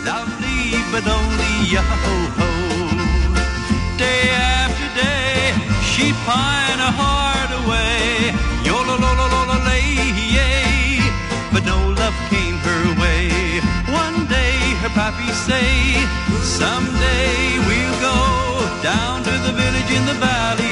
lovely but only yo-ho-ho. Day after day, she pined her heart away, yo-lo-lo-lo-lo-lay, but no love came her way. One day her pappy say, someday we'll go down to the village in the valley